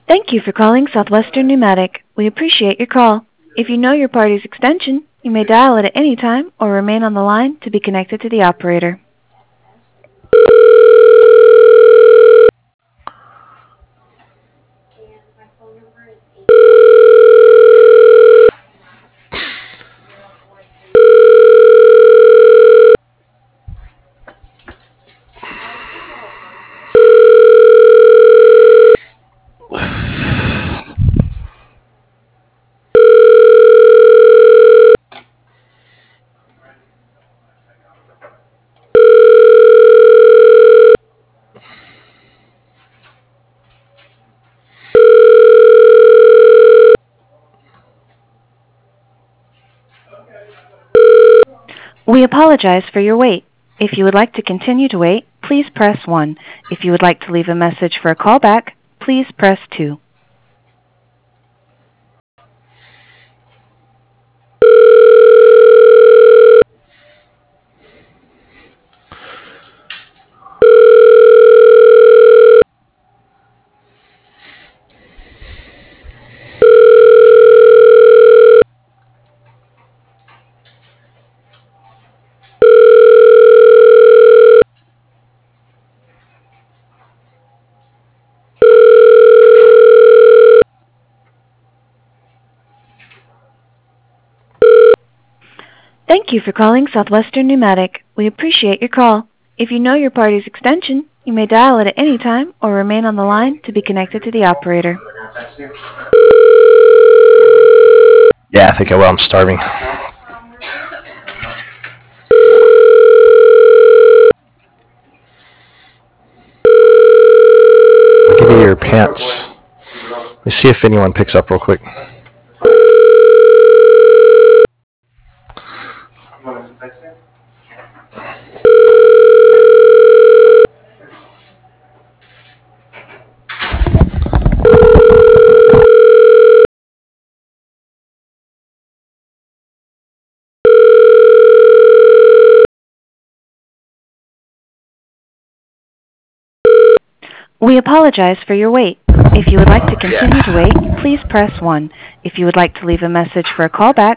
Thank you for calling Southwestern Pneumatic. We appreciate your call. If you know your party's extension, you may dial it at any time or remain on the line to be connected to the operator. We apologize for your wait. If you would like to continue to wait, please press 1. If you would like to leave a message for a callback, please press 2. Thank you for calling Southwestern Pneumatic. We appreciate your call. If you know your party's extension, you may dial it at any time or remain on the line to be connected to the operator. Yeah, I think I will. I'm starving. Give me your pants. Let me see if anyone picks up real quick. We apologize for your wait. If you would like to continue to wait, please press 1. If you would like to leave a message for a callback,